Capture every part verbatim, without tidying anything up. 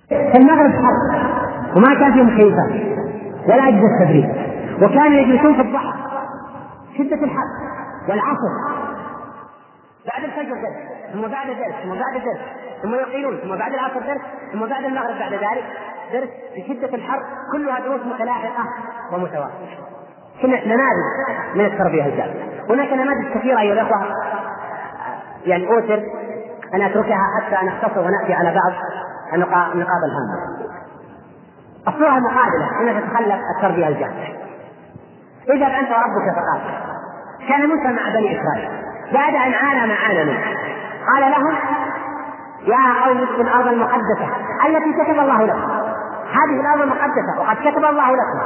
في المغرب حر وما كان فيه مكيفات ولا أجهزة تبريد، وكانوا يجلسون في الضحى شدة الحر والعصر بعد الفجر درس ثم بعد درس ثم بعد درس ثم يقيلون ثم بعد العصر درس ثم بعد المغرب بعد ذلك درس بشدة الحر، كلها دروس متلاحقة ومتواصلة. هنا نماذج من التربية الجادة. هناك نماذج كثيرة أيها الأخوة، يعني أوتر أن أتركها حتى نختصر ونأتي على بعض النقاط الهامة. الصورة المقابلة هنا تتخلف التربية الجادة. إذا أنت وربك فقال كان موسى مع بني إسرائيل بعد أن عانى ما عانى منه، قال لهم يا قوم ادخلوا الأرض المقدسة التي كتب الله لكم. هذه الأرض المقدسة وقد كتب الله لكم.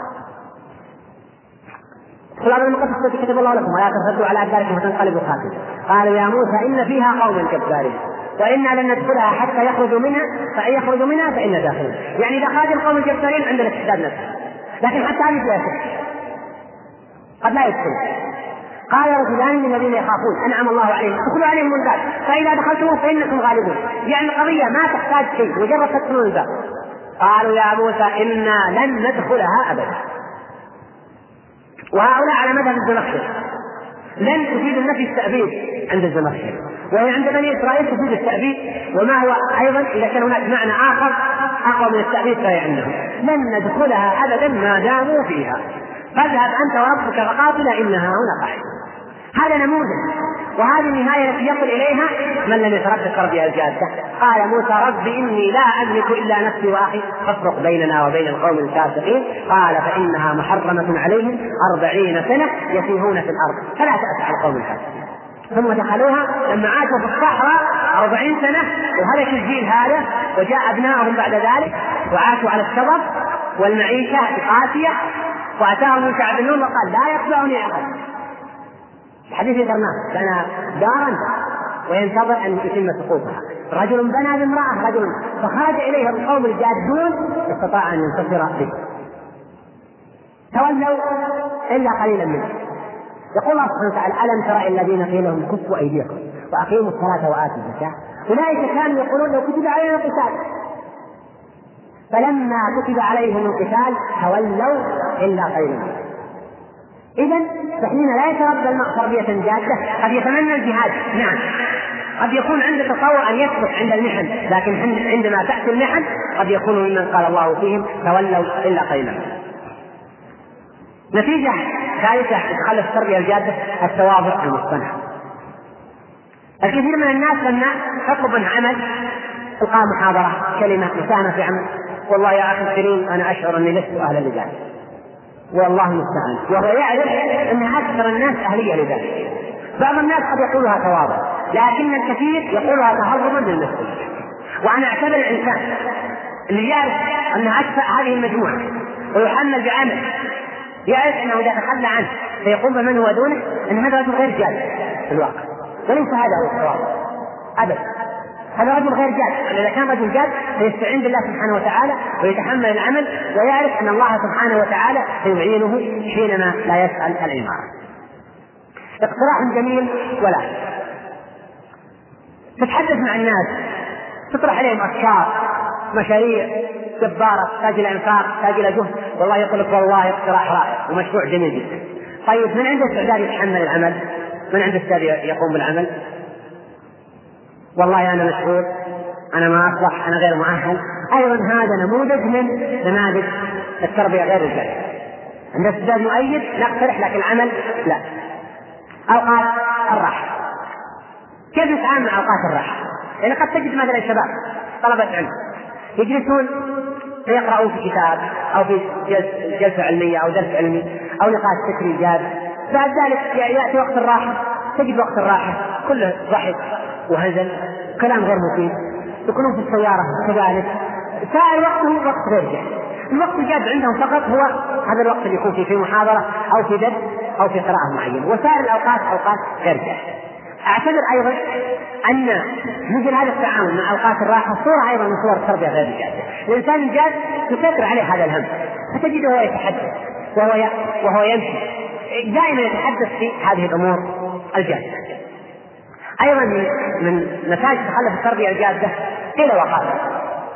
ادخلوا الأرض المقدسة التي كتب الله لكم ولا ترتدوا على أدباركم فتنقلبوا خاسرين. قالوا يا موسى إن فيها قوم جبارين وإنا لن ندخلها حتى يخرجوا منها فإن يخرجوا منها فإنا داخلون. يعني إذا خرج القوم الجبارين عندنا استعداد ندخل، لكن حتى هذه فيها شك قد لا يدخل. قال رجلان من الذين يخافون أنعم الله عليهم ادخلوا عليهم الباب فإذا دخلتم فإنكم غالبون. يعني القضية ما تحتاج شيء، مجرد تدخلون الباب. قالوا يا موسى إنا لن ندخلها أبدا. وهؤلاء على مذهب الزمخشري، لن تفيد النفي التأبيد عند الزمخشري، وهي عند بني إسرائيل تفيد التأبيد، وما هو أيضا إذا كان هناك معنى آخر أقوى من التأبيد فيعنه لن ندخلها أبدا ما داموا فيها فاذهب أنت وربك فقاتلا إنها هنا قاعدة. هذا نموذج، وهذه النهاية التي يصل إليها من لم يتربى التربية الجادة. قال موسى رب إني لا أملك إلا نفسي وأخي فافرق بيننا وبين القوم الفاسقين. قال فإنها محرمة عليهم أربعين سنة يتيهون في الأرض فلا تأس على القوم الفاسقين. ثم دخلوها لما عاشوا في الصحراء أربعين سنة وهلك الجيل هذا، وجاء أبنائهم بعد ذلك وعاشوا على الشبر والمعيشة قاسية، وأتاهم موسى بن نون وقال لا يتبعني أحد. الحديث ذكرناه كان دارا وينتظر أن يتم سقوطها، رجل بنى بامرأة رجل فخرج إليه القوم الجادون استطاع أن ينتصر به، تولوا إلا قليلا منه. يقول الله سبحانه وتعالى ألم ترى الذين قيل لهم كفوا أيديكم وأقيموا الصلاة وآتوا الزكاة أولئك كانوا يقولون لو كتب علينا القتال فلما كتب عليهم القتال تولوا إلا قليلا. إذن فحين لا يتربى المرء تربية جادة قد يتمنى الجهاد، نعم قد يكون عنده تصور أن يسقط عند المحن، لكن عندما تأتي المحن قد يكون ممن قال الله فيهم تولوا إلا قليلا. نتيجة ثالثة تخلف التربية الجادة التواضع المصطنع. الكثير من الناس لما تطلب منه عمل تلقى محاضرة كلمة مساهمة في عمل، والله يا أخي الكريم أنا أشعر أني لست أهلا لذلك والله المستعان، وهو يعرف أن أكثر الناس أهلية لذلك. بعض الناس قد يقولها تواضع لكن الكثير يقولها تهربا للمسؤولية. وأنا أعتبر الإنسان اللي يعرف أن أكثر هذه المجموعة ويحمل بعمل يعرف أنه إذا تخلى عنه فيقوم بمن هو دونه أن هذا رجل غير جاد في الواقع، وليس هذا هو التواضع أبدا. هذا رجل غير جاد، إذا كان رجل جاد فيستعين بالله سبحانه وتعالى ويتحمل العمل ويعرف أن الله سبحانه وتعالى سيعينه حينما لا يسأل العمارة. اقتراح جميل ولا تتحدث مع الناس تطرح عليهم أفكار مشاريع جبارة تحتاج إلى إنفاق تحتاج إلى جهد، والله يقول لك والله اقتراح رائع ومشروع جميل جدا. طيب من عنده استعداد يتحمل العمل؟ من عنده استعداد يقوم بالعمل؟ والله أنا مشغول، أنا ما أصلح، أنا غير مؤهل. أيضا هذا نموذج من نماذج التربية غير الجادة. عند استعداد مؤيد نقترح لكن العمل لا. أوقات الراحة، كيف نتعامل مع أوقات الراحة؟ يعني قد تجد مثلا الشباب طلبة علم يجلسون فيقرأون في كتاب أو في جلسة علمية أو درس علمي أو نقاش فكري جاد، بعد ذلك يأتي وقت الراحة تجد وقت الراحة كله ضحك وهزل كلام غير مفيد، يكونون في السيارة كذلك، سائر وقته وقت غير جاد. الوقت الجاد عندهم فقط هو هذا الوقت اللي يكون فيه في محاضرة أو في درس أو في قراءة معينة، وسائر الأوقات أوقات غير جاد. أعتبر أيضا أن مثل هذا التعامل مع أوقات الراحة صورة أيضا من صور التربية غير الجادة. الإنسان الجاد يسيطر عليه هذا الهم، فتجده هو يتحدث وهو وهو يمشي دائما يتحدث في هذه الأمور الجادة. أيضا من نتائج تخلف التربية الجادة قيل وقال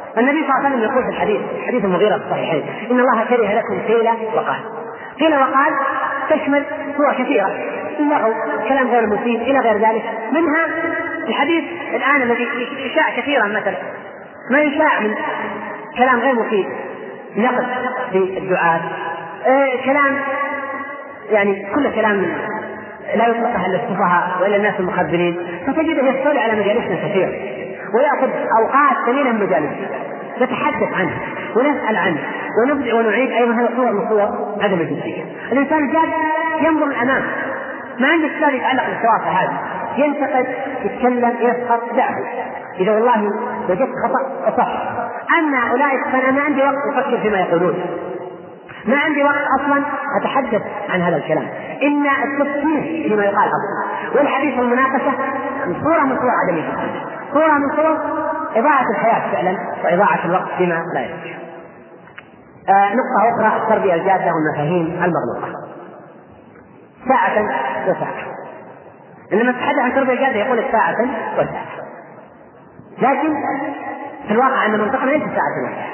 النبي صلى الله عليه وسلم يقول في الحديث حديث المغيرة في الصحيحين: إن الله كره لكم قيل وقال. قيل وقال تشمل صور كثيرة، اللغو، كلام غير مفيد إلى غير ذلك، منها الحديث الآن الذي يشاع كثيرا، مثلا ما يشاع من كلام غير مفيد، نقد في الدعاء، آه كلام يعني كل كلام لا يطلقها الا السفهاء والا الناس المخبرين، فتجده يستولي على مجالسنا كثير ويأخذ أوقات قليلة من مجالسنا نتحدث عنه ونسأل عنه ونبدأ ونعيد. أيضا هذا صور من صور عدم الجدية. الإنسان الجاد ينظر الأمام، ما عنده سؤال يتعلق بالسوافة هذه، ينتقد، يتكلم، يسخط، دعه. إذا والله وجدت خطأ أصح. أما أولئك فأنا ما عندي وقت أفكر فيما يقولون، ما عندي وقت أصلا أتحدث عن هذا الكلام. إن التفكير فيما يقال أصلا والحديث والمناقشة صورة من صور عدم الجدية، صورة من صور إضاعة الحياة فعلا وإضاعة الوقت فيما لا يجوز. آه نقطة أخرى: التربية الجادة والمفاهيم المغلوطة. ساعة وساعة، إنما تتحدث عن التربية الجادة يقول ساعة وساعة، لكن في الواقع أن منطقنا ليس ساعة وساعة.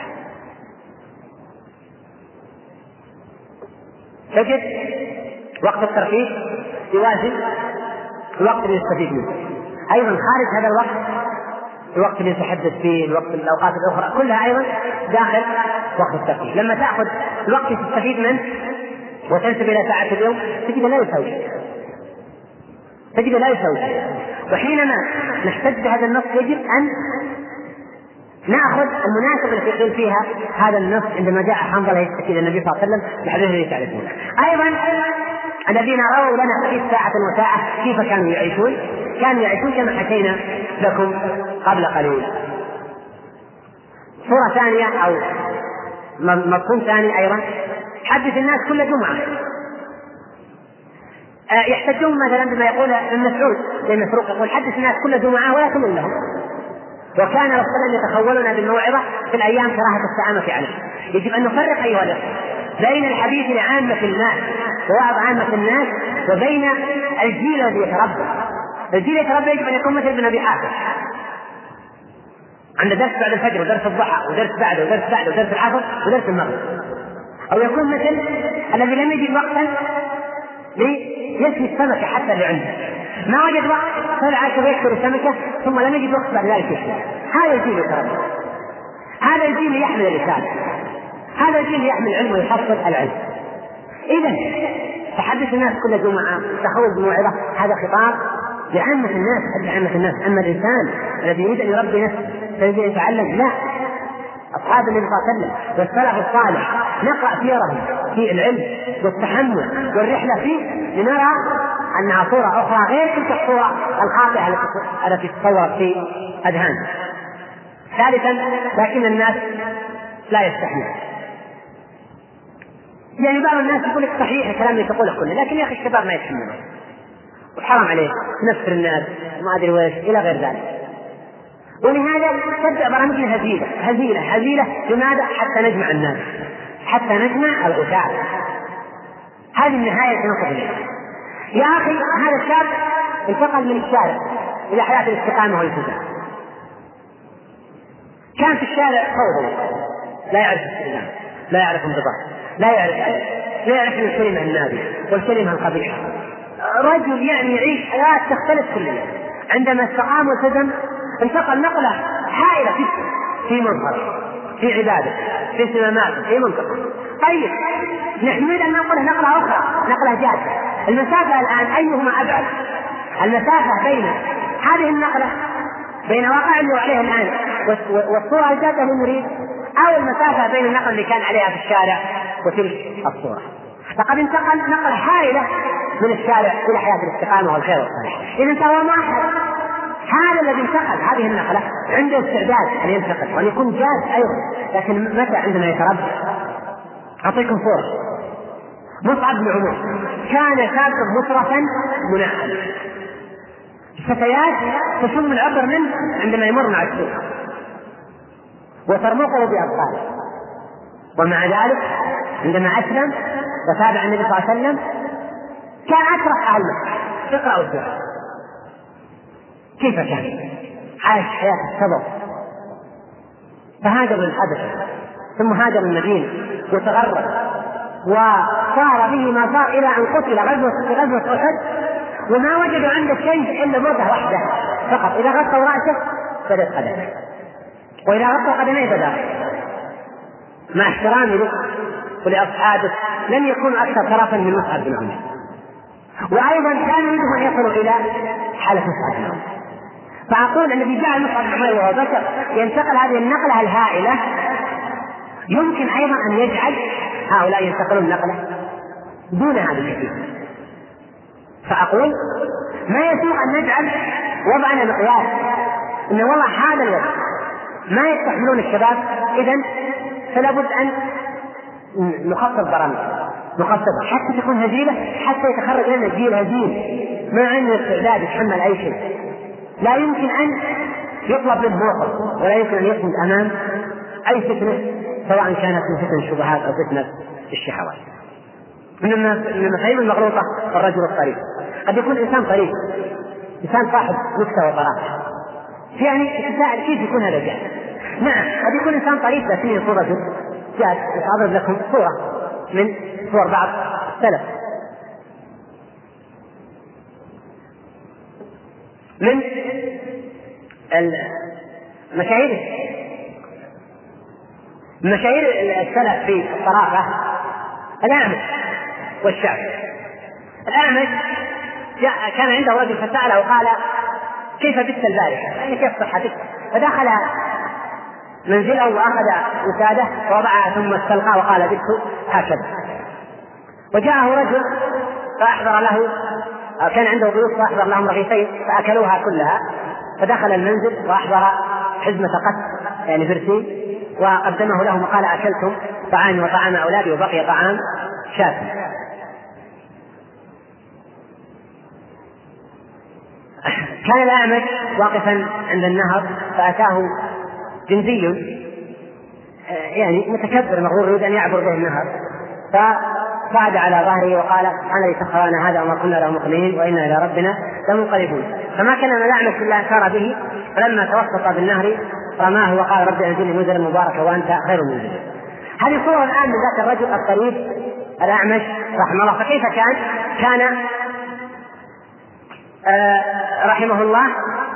تجد وقت الترفيه يوازن الوقت اللي يستفيد منه، أيضا خارج هذا الوقت الوقت اللي يتحدث فيه، الوقت الأوقات الأخرى كلها أيضا داخل وقت الترفيه. لما تأخذ الوقت تستفيد منه وتنسب إلى ساعة اليوم تجد لا يساوي تجد لا يساوي وحينما نحتج بهذا النص يجب أن نأخذ المناسبة التي يقول فيها هذا النص. عندما جاء حنظلة يشتكي إلى النبي صلى الله عليه وسلم الحديث الذي تعرفونه. أيضا الذين رووا لنا حديث ساعة وساعة كيف كانوا يعيشون؟ كانوا يعيشون كما حكينا لكم قبل قليل. صورة ثانية أو مفهوم ثاني أيضا: حدث الناس كل جمعة. يحتجون مثلا بما يقول ابن مسعود بن مسروق، يقول: حدث الناس كل جمعة ولا تمل لهم. وكان رسول الله يتخولنا بالموعظة في الأيام كراهة السعامة عليه. يجب أن نفرق أيها الأخوة بين الحديث لعامة الناس ووعظ عامة الناس وبين الجيل الذي يتربى. الجيل يتربى يجب أن يكون مثل ابن أبي حاتم، عنده درس بعد الفجر ودرس الضحى ودرس بعده ودرس بعده ودرس العصر ودرس المغرب. أو يكون مثل الذي لم يجد وقتا ليسمي السمكة حتى اللي عنده، ما وجد وقت طلع كيف يكسر السمكة ثم لم يجد وقت بعد ذلك يكسر. هذا الجيل يتربى، هذا الجيل يحمل الرسالة، هذا الجيل يحمل العلم ويحصل العلم. إذن تحدث الناس كل جمعة، تخوض بموعظة، هذا خطاب لعامة الناس لعامة الناس. أما الإنسان الذي يريد أن يربي نفسه فيريد أن يتعلم، لا. أصحاب النبي صلى الله عليه وسلم والسلف الصالح نقرأ سيرهم في العلم والتحمل والرحلة فيه لنرى أنها صورة أخرى غير تلك الصورة الخاطئة التي تتصور في أذهاننا. ثالثا: لكن الناس لا يستحمل. يعني بعض الناس يقول لك صحيح الكلام اللي تقوله كله، لكن يا أخي الشباب ما يتحملون وحرام عليه نفر الناس ما أدري ويش إلى غير ذلك. ولهذا تبدأ برامجنا هزيلة هزيلة هزيلة. لماذا؟ حتى نجمع الناس، حتى نجمع الغثاء. هذه النهاية سنصل إليها. يا أخي هذا الشاب انتقل من الشارع إلى حياة الاستقامة والالتزام، كان في الشارع فوضى، لا يعرف الاستقامة، لا يعرف انضباط، لا يعرف لا يعرف الكلمة النابية والكلمة القبيحة. رجل يعني يعيش حياة تختلف كليا. عندما استقام والتزم انتقل نقلة هائلة في في مظهر، في عبادة، في اهتمامات، في منطقة. طيب نحن نريد أن نقله نقلة أخرى، نقلة جادة. المسافة الآن أيهما أبعد؟ المسافة بين هذه النقلة بين واقع اللي عليه الآن والصورة الجادة اللي نريد، أو المسافة بين النقلة اللي كان عليها في الشارع وتلك الصورة. لقد انتقل نقلة هائلة من الشارع إلى حياة الاستقامة والخير والصالح. إذا انتهى معها هذا الذي انتقل هذه النقلة عنده استعداد أن ينتقل وأن يكون جاد أيضا، لكن متى عندما يتربى؟ أعطيكم صورة: مصعب بن عمر كان شابا مصرفا منعما، الفتيات تشم العبر منه عندما يمر مع السوق وترمقه بأبطاله، ومع ذلك عندما أسلم وتابع النبي صلى الله عليه وسلم كان أشرف أهل مكة. اقرأوا السورة كيف كان عايش حياة الصبر فهاجر للحبشة ثم هاجر المدينة وتغرب وصار به ما صار إلى أن قتل غزوة في غزوة أحد، وما وجدوا عنده شيء إلا مرة واحدة فقط، إذا غطوا رأسه بدت قدمه، وإذا غطوا قدميه بدأ. مع احترامي له ولأصحابه لم يكونوا أكثر طرفا من مصعب بن عمير، وأيضا كانوا يريدون أن يصلوا إلى حالة مصعب بن عمير. فأقول الذي جاء مصعب بن عمير وهو بشر ينتقل هذه النقلة الهائلة، يمكن أيضا أن يجعل هؤلاء ينتقلون نقلة دون هذا الكثير. فأقول ما يسوء أن نجعل وضعنا مقياس، إن والله هذا الوضع ما يستحملون الشباب، إذن فلا بد أن نخفض برامج نخفض حتى تكون هزيلة، حتى يتخرج لنا الجيل هزيل ما عنده استعداد يتحمل أي شيء. لا يمكن أن يطلب منه موقف، ولا يمكن أن يصمد أمام أي فتنة، سواء كانت من فتن الشبهات أو فتنة الشهوات. من المفاهيم المغلوطة الرجل الطريف، قد يكون إنسان طريف، إنسان صاحب نكتة وطرافة، يعني تساءل كيف يكون هذا جاد؟ نعم قد يكون إنسان طريف لكن يكون رجل جاد. أضرب لكم صورة من صور بعض السلف. من المشاهير مشاهير السلف في الطرافة الأعمش والشعبي. الأعمش كان عنده رجل فسأله وقال كيف بت البارحة؟ يعني كيف صحتك؟ فدخل منزله وأخذ وسادة ووضعها ثم استلقى وقال بت هكذا. وجاءه رجل فأحضر له، كان عنده ضيوف فأحضر لهم رغيفين فأكلوها كلها، فدخل المنزل وأحضر حزمة قط يعني برسي وقدمه لهم وقال أكلتم طعامي وطعام أولادي وبقي طعام شاة. كان الأعمش واقفا عند النهر فأتاه جندي يعني متكبر مغرور يريد أن يعبر به النهر، فصعد على ظهره وقال سبحان الذي سخر لنا هذا وما كنا له مقرنين وإنا إلى ربنا لمنقلبون. فما كان الأعمش إلا سار به، فلما توسط بالنهر رماه وقال رب أنزلني منزلا مباركا وأنت خير المنزلين. هذه صورة الآن من ذاك الرجل الطريف الأعمش رحمه الله. فكيف كان؟ كان آه رحمه الله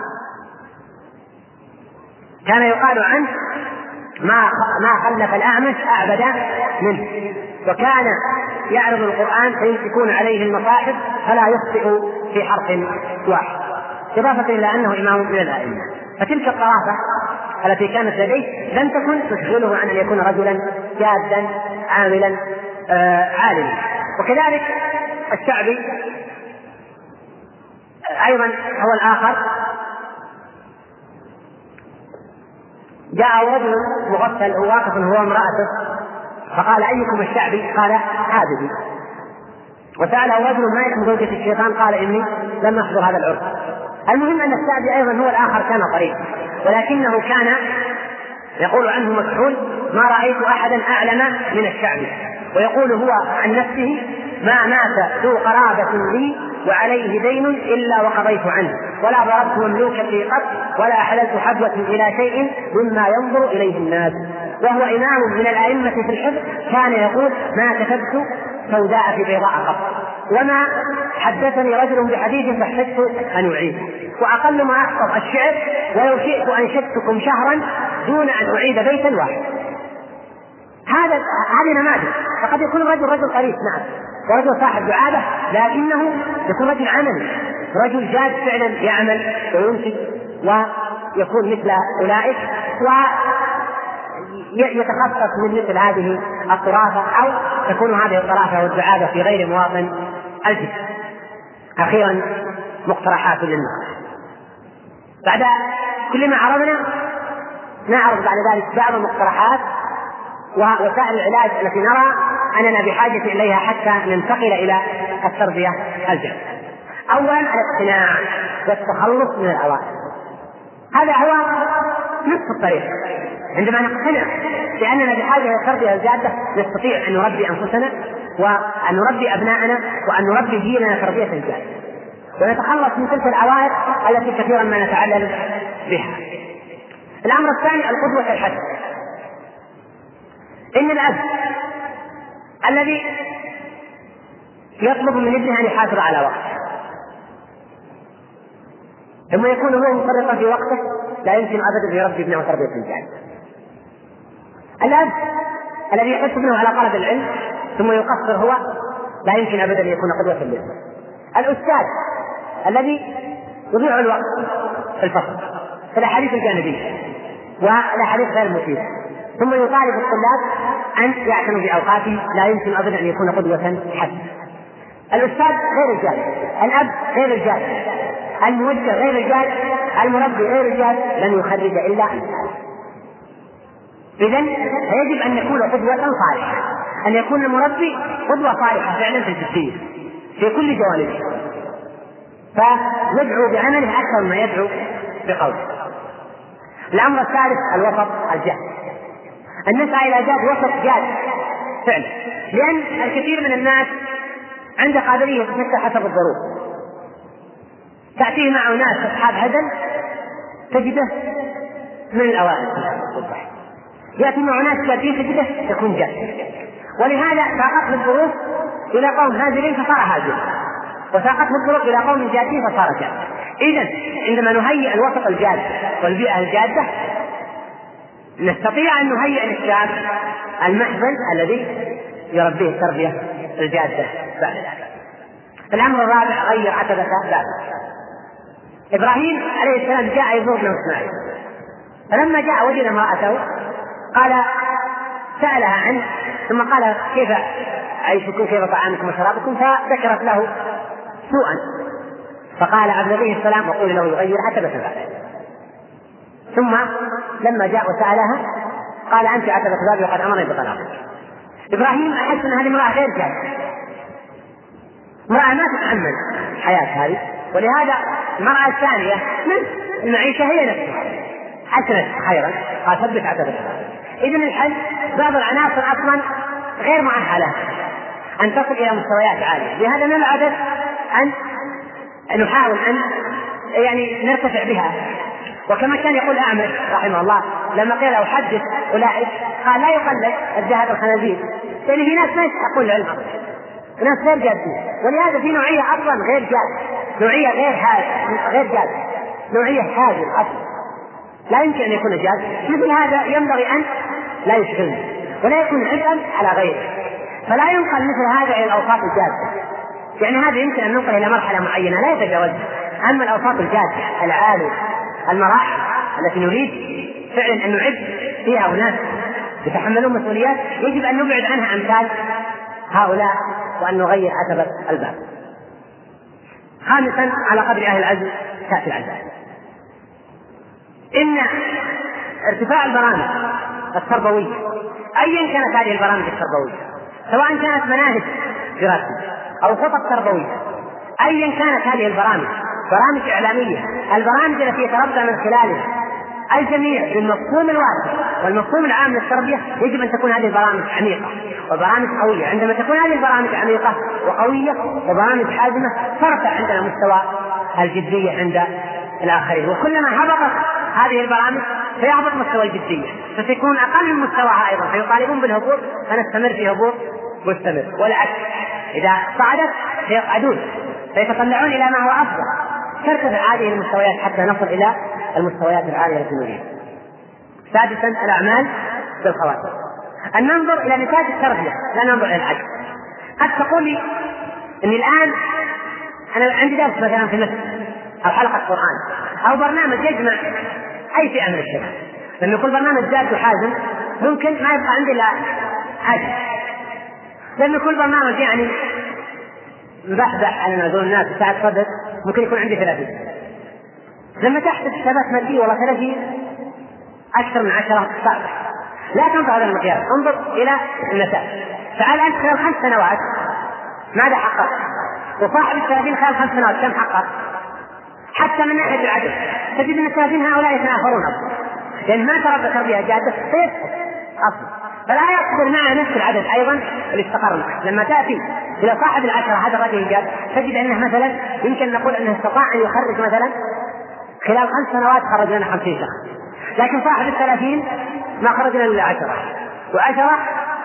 كان يقال عنه ما ما خلف الأعمش أعبد منه، وكان يعرض القرآن فيمسكون عليه المصاحف فلا يخطئ في حرف واحد، إضافة إلى أنه إمام من الأئمة. فتلك الطرافة التي كانت لديه لم تكن تشغله عن أن يكون رجلا جادا عاملا آه عالما. وكذلك الشعبي أيضا هو الآخر. جاء رجل مغفل واقف هو امرأته فقال أيكم الشعبي؟ قال عابدي. وسأله رجل ما اسم زوجة الشيطان؟ قال إني لم أحضر هذا العرف. المهم أن الشعبي أيضا هو الآخر كان طريق، ولكنه كان يقول عنه مكحول ما رأيت أحدا أعلم من الشعبي، ويقول هو عن نفسه ما مات ذو قرابة لي وعليه دين إلا وقضيت عنه، ولا ضربت مملوكا لي قط ولا حللت حبوة إلى شيء مما ينظر إليه الناس. وهو إمام من الأئمة في الحفظ كان يقول ما كتبت سوداء في بيضاء قط، وما حدثني رجل بحديث فاحتجت أن أعيده، وأقل ما أحفظ الشعر ولو شئت أنشدتكم شهرا دون أن أعيد بيتا واحد. هذا هذه نماذج. فقد يكون الرجل رجل قريب نعم ورجل صاحب دعابة، لكنه يكون رجل عملي، رجل جاد فعلا يعمل وينتج ويكون مثل أولئك ويتخصص من مثل هذه الطرافة، أو تكون هذه الطرافة والدعابة في غير مواطن الجد. أخيرا مقترحات للنقاش. بعد كل ما عرضنا نعرض بعد ذلك بعض المقترحات ووسائل العلاج التي نرى أننا بحاجة إليها حتى ننتقل إلى التربية الجادة. أولا الاقتناع والتخلص من العوائق. هذا هو نصف الطريق. عندما نقتنع بأننا بحاجة إلى التربية الجادة نستطيع أن نربي أنفسنا وأن نربي أبناءنا وأن نربي جيلنا تربية جادة، ونتخلص من تلك العوائق التي كثيرا ما نتعلل بها. الأمر الثاني القدوة الحسنة. إن الأب الذي يطلب من ابنه أن يحافظ على وقته ثم يكون هو مفرطا في وقته لا يمكن أبدا يربي ابنه تربية جيدة. الأب الذي يحث ابنه على طلب العلم ثم يقصر هو لا يمكن أبدا أن يكون قدوة له. الأستاذ الذي يضيع الوقت في الفصل في الأحاديث الجانبية والأحاديث غير المفيدة ثم يطالب الطلاب أن يعتنوا بأوقاته لا يمكن أبدا أن يكون قدوة حسنة. الأستاذ غير الجاد، الأب غير الجاد، الموجه غير الجاد، المربي غير الجاد، لن يخرج إلا أمثاله. إذن يجب أن يكون قدوة صالحة، أن يكون المربي قدوة صالحة فعلا في الجدية في كل جوانبه، فيدعو بعمله أكثر ما يدعو بقوله. الأمر الثالث الوسط الجاد، أن نسعى إلى جاد وسط جاد فعلا، لأن الكثير من الناس عنده قابلية تتمثل حسب الظروف. تأتيه معه ناس أصحاب هدل تجده من الأوائل الصبح، يأتي معه ناس ثلاثين تجده يكون جاد، ولهذا ساقته الظروف إلى قوم هاجرين فصار هاجر، وساقته الظروف إلى قوم جادين فصار جاد. إذن عندما نهيئ الوسط الجاد والبيئة الجادة نستطيع أن نهيئ للشاب المحفل الذي يربيه التربية الجادة بعد ذلك. الأمر الرابع غير عتبة بابه. إبراهيم عليه السلام جاء يزور ابنه إسماعيل، فلما جاء وجد امرأته قال سألها عنه ثم قال كيف عيشكم كيف طعامكم وشرابكم، فذكرت له سوءا فقال أبلغيه السلام وقول له يغير عتبة بابه. ثم لما جاء وسألها قال أنت عتبة بابي وقد أمرني بطلاقك. إبراهيم أحس أن هذه امرأة غير جادة، امرأة ما تتحمل حياة هذه، ولهذا المرأة الثانية من المعيشة هي نفسها حسنت خيرا قال ثبت عتبة بابي. إذن الحل بعض العناصر أصلا غير مؤهلة أن تصل إلى مستويات عالية، لهذا من العدد أن نحاول أن يعني نرتفع بها. وكما كان يقول أعمش رحمه الله لما قيل له حدث أولئك قال لا يقلد الذهب الخنازير، يعني في ناس ما يستحقون العلم، ناس غير جادين، ولهذا في نوعية أصلا غير جاد، نوعية غير هاد غير جاد، نوعية هادئة أصلا لا يمكن أن يكون جاد. مثل هذا ينبغي أن لا يشغلنا ولا يكون عبئا على غيره، فلا ينقل مثل هذا إلى الأوساط الجادة، يعني هذا يمكن أن ننقل إلى مرحلة معينة لا يتجاوزها. أما الأوساط الجادة العالية المراحل التي نريد فعلا أن نعد فيها أناس يتحملون مسؤوليات يجب أن نبعد عنها أمثال هؤلاء وأن نغير عتبة الباب. خامسا على قدر أهل العزم تأتي العزائم. إن ارتفاع البرامج التربوية أيا كانت هذه البرامج التربوية سواء كانت مناهج دراسية أو خطط تربوية، أيا كانت هذه البرامج برامج إعلامية، البرامج التي يتربى من خلالها الجميع بالمفهوم الواسع والمفهوم العام للتربية يجب أن تكون هذه البرامج عميقة وبرامج قوية. عندما تكون هذه البرامج عميقة وقوية وبرامج حازمة ترفع عندنا مستوى الجدية عند الآخرين، وكلما هبطت هذه البرامج فيهبط مستوى الجدية فسيكون أقل من مستواها أيضا فيطالبون بالهبوط فنستمر في هبوط مستمر، والعكس إذا صعدت فيقعدون فيتطلعون إلى ما هو أفضل، ترتفع هذه المستويات حتى نصل إلى المستويات العالية التي نريدها. سادسا الأعمال بالخواتم، أن ننظر إلى نتاج التربية لا ننظر إلى العجز. قد تقول لي أني الآن أنا عندي درس مثلا في مصر أو حلقة قرآن أو برنامج يجمع أي فئة من الشباب، لما يكون برنامج جاد وحازم ممكن ما يبقى عندي إلا عجز، لما يكون برنامج يعني مبحبح على نزول الناس ساعة صدر ممكن يكون عندي ثلاثين. لما تحدث حسابات مادية والله ثلاثين أكثر من عشرة صعبة. لا تنظر هذا المقياس، انظر إلى النتائج. تعال أنت خلال خمس سنوات ماذا حقق، وصاحب الثلاثين خلال خمس سنوات كم حقق. حتى من ناحية العدد تجد أن الثلاثين هؤلاء يتنافرون أصلا، لأن ما تربى تربية جادة فيسقط أصلا، فلا يقدر معه نفس العدد أيضا اللي استقر معه. لما تأتي إلى صاحب العشرة هذا الرجل الجاد تجد أنه مثلا يمكن نقول أنه استطاع أن يخرج مثلا خلال خمس سنوات خرج لنا خمسين شخص، لكن صاحب الثلاثين ما خرج لنا إلا عشرة، وعشرة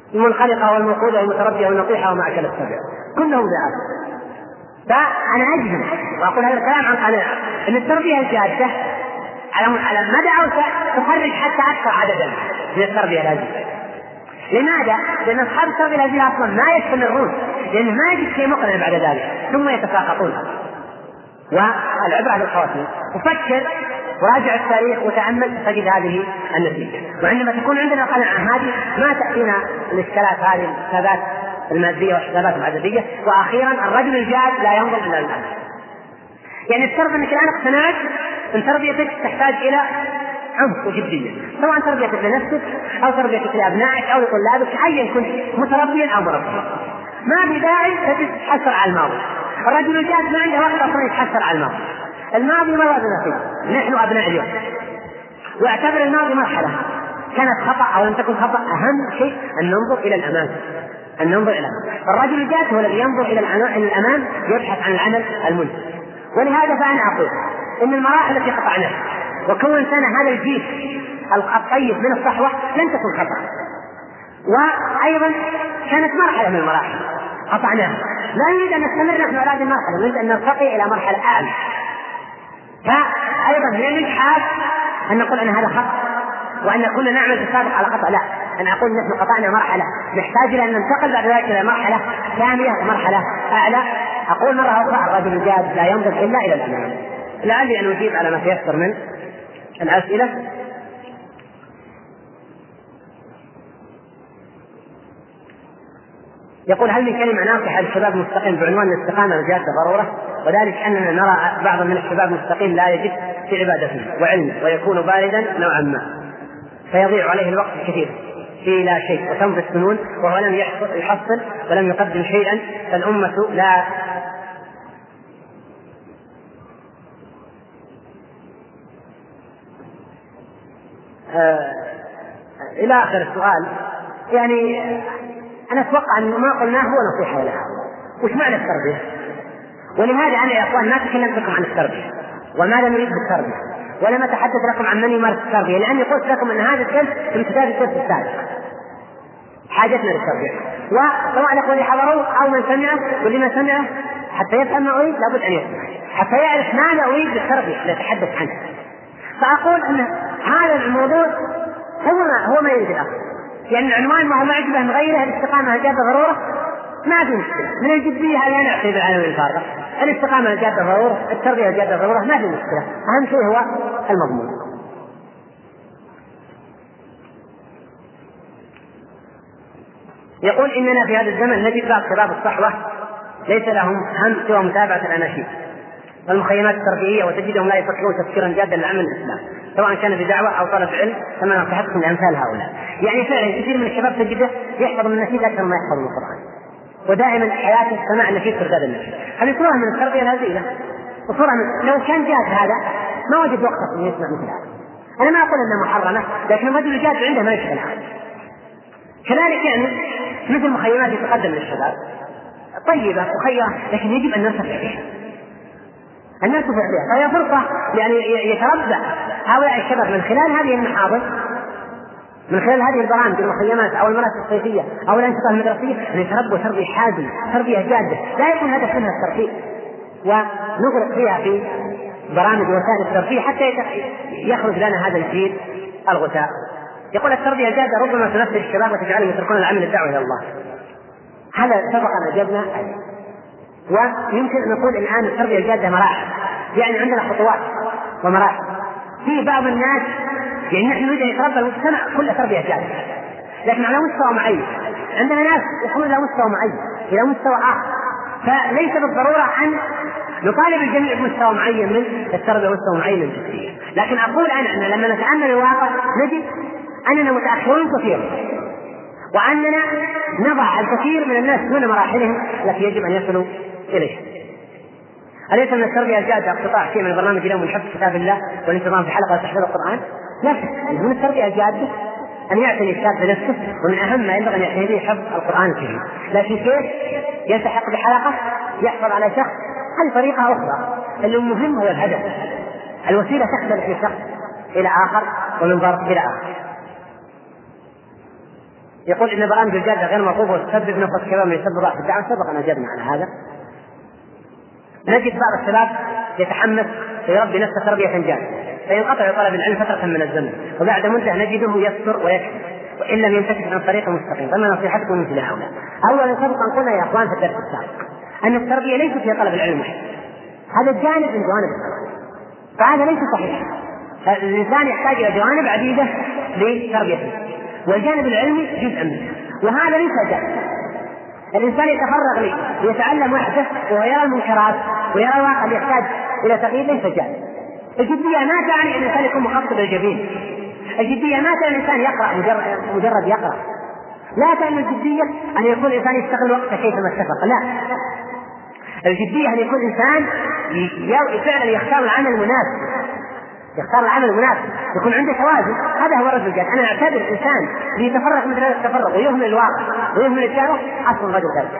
المنخلقة والموقودة والمتربية والنطيحة وما أكل السبع كلهم ضعاف. فأنا أجزم وأقول هذا الكلام عن قناعة أن التربية الجادة على على مدى أوسع تخرج حتى أكثر عددا من التربية الهزيلة. لماذا؟ لأن أصحاب التربية الهزيلة أصلا ما يستمرون، لأنه ما يجد شيء مقنع بعد ذلك ثم يتساقطون. والعبرة بالخواتيم. وفكر وراجع التاريخ وتأمل تجد هذه النتيجة. وعندما تكون عندنا قناعة هذه ما تأتينا الإشكالات هذه الحسابات المادية والحسابات العددية. وأخيرا الرجل الجاد لا ينظر إلى الأمام. يعني افترض أنك الآن اقتنعت أن تربيتك تحتاج إلى عمق وجدية، سواء تربيتك لنفسك أو تربيتك لأبنائك أو لطلابك أيا كنت متربيا أو مربيا. ما في داعي تتحسر على الماضي. الرجل الجاد ما عنده وقت أصلا يتحسر على الماضي. الماضي مرة نصيب، نحن أبناء اليوم، واعتبر الماضي مرحلة كانت خطأ أو لم تكن خطأ. أهم شيء أن ننظر إلى الأمام، أن ننظر إلى الأمام. الرجل الجاد هو الذي ينظر إلى الأمام يبحث عن العمل المنتج. ولهذا فأنا أقول إن المراحل التي قطعناها وكون سنة هذا الجيل الطيب من الصحوة لن تكون خطأ، وأيضا كانت مرحلة من المراحل قطعناها. لا نريد أن نستمر نحن على هذه المرحلة، نريد أن نرتقي إلى مرحلة أعلى. فأيضا لا نجحل أن نقول أن هذا خطأ وأن كنا نعمل في السابق على خطأ، لا، أنا أقول نحن قطعنا مرحلة نحتاج إلى أن ننتقل بعد ذلك إلى مرحلة ثانية ومرحلة أعلى. أقول مرة أخرى الرجل الجاد لا ينظر إلا إلى الأمام. لعلي أن أجيب على ما تيسر من الأسئلة. يقول هل من كلمة ناصحة للشباب المستقيم بعنوان الاستقامة والجهاد ضرورة، وذلك أننا نرى بعضا من الشباب المستقيم لا يجد في عبادته وعلمه ويكون باردا نوعا ما فيضيع عليه الوقت الكثير في لا شيء وتمضي السنون وهو لم يحصل ولم يقدم شيئا، فالأمة لا آه إلى آخر السؤال. يعني أنا أتوقع أن ما قلناه هو نصيحة لها. وش معنى التربية؟ ولهذا أنا يا أخوان ما تكلمت لكم عن التربية وماذا نريد بالتربية، ولم أتحدث لكم عن من يمارس التربية، لأني قلت لكم أن هذا الدرس من كتاب الدرس السابق حاجتنا للتربية. وسواء الأخوة اللي حضروا أو من سمعه واللي ما سمعه حتى يفهم ما أريد لابد أن يسمع حتى يعرف ماذا أريد بالتربية اللي أتحدث عنه. فأقول أن هذا الموضوع هو ما هو ما يريد الأخ، يعني العنوان ما هو معجبة من غيره، الاستقامة الجادة ضرورة، ما في مشكلة. من الجدية هذه نعطي بالعالم الفارغ، الاستقامة الجادة ضرورة، التربية الجادة ضرورة، ما في مشكلة. أهم شيء هو المضمون. يقول إننا في هذا الزمن نجد بعض شباب الصحوة ليس لهم هم سوى متابعة الأناشيد والمخيمات التربوية، وتجدهم لا يفكرون تفكيرا جادا لعمل الإسلام سواء كان بدعوة أو طلب علم، كما نصيحتكم لأمثال هؤلاء. يعني فعلا كثير من الشباب تجده يحفظ من النشيد أكثر ما يحفظ من القرآن، ودائما حياته سماع النشيد في ارتداد النشيد. هذه صورة من التربية الهزيلة وصورة من لو كان جاد هذا ما وجد وقت أن يسمع مثل هذا. أنا ما أقول أنها محرمة، لكن الرجل الجاد عنده ما يشغل عنه. كذلك يعني مثل مخيمات يتقدم للشباب طيبة وخيرة، لكن يجب أن نرتفع بها الناس في عليها. فهي فرصة يعني يتربى هؤلاء الشباب من خلال هذه المحاضر، من خلال هذه البرامج المخيمات أو المراكز الصيفية أو الأنشطة المدرسية، أن يتربوا تربية حازمة، تربية جادة، لا يكون هدف منها الترفيه، ونغرق فيها في برامج وسائل الترفيه حتى يخرج لنا هذا الجيل الغثاء. يقول التربية الجادة ربما تنفذ الشباب وتجعلهم يتركون العمل الدعوة إلى الله. هذا سبق أن أجبنا عليه. ويمكن أن نقول الآن التربية الجادة مراحل، يعني عندنا خطوات ومراحل. في بعض الناس يعني نحن نريد أن يتربى المجتمع كل تربية جادة، لكن على مستوى معين. عندنا ناس يكون إلى مستوى معين إلى مستوى آخر، فليس بالضرورة أن نطالب الجميع بمستوى معين من التربية ومستوى معين من التربية. لكن أقول أنا أن لما نتأمل الواقع نجد أننا متأخرون كثيرا، وأننا نضع الكثير من الناس دون مراحلهم التي يجب أن يصلوا إليها. أليس من التربية الجادة اقتطاع شيء من البرنامج اليوم من حفظ كتاب الله والانتظام في حلقة وتحفيظ القرآن؟ لا شك من التربية الجادة أن يعتني الشاب بنفسه، ومن أهم ما ينبغي أن يعتني به حفظ القرآن الكريم. لكن كيف يلتحق بحلقة يحفظ على شخص؟ هذه طريقة أخرى. المهم هو الهدف، الوسيلة تختلف من شخص إلى آخر ومن ظرف إلى آخر. يقول إن برامج الجادة غير مطلوبة وتسبب نقص كبير من يسبب ضعف الدعوة، سبق أن أجبنا على هذا. نجد بعض الشباب يتحمس ويربي نفسه تربية جادة فينقطع طلب العلم فترة من الزمن، وبعد مدة نجده يكثر ويكثر وإن لم ينتكس عن طريق مستقيم. فما نصيحتكم من مثل هؤلاء؟ أولا سبق أن قلنا يا أخوان في الدرس السابق أن التربية ليست هي طلب العلم وحده، هذا جانب من جوانب التربية، فهذا ليس صحيح. الإنسان يحتاج إلى جوانب عديدة لتربيته، والجانب العلمي جزء منه، وهذا ليس جانب. الإنسان يتفرغ لي ويتعلم وحده ويرى المنكرات ويرى الواقع يحتاج إلى تغيير، ليس جانب. الجدية ما تعني أن الإنسان يكون مخطط الجبين، الجدية ما تعني الإنسان يقرأ مجرد, مجرد يقرأ، لا تعني الجدية أن يكون الإنسان يستغل وقته كيفما اتفق، لا، الجدية أن يكون الإنسان فعلا يختار العمل المناسب، يختار العمل المناسب، يكون عنده توازن. هذا هو الرجل الجاد. أنا أعتبر الإنسان اللي يتفرغ مثل هذا التفرغ ويهمل الواقع ويهمل الشهوة أصلا رجل جاد.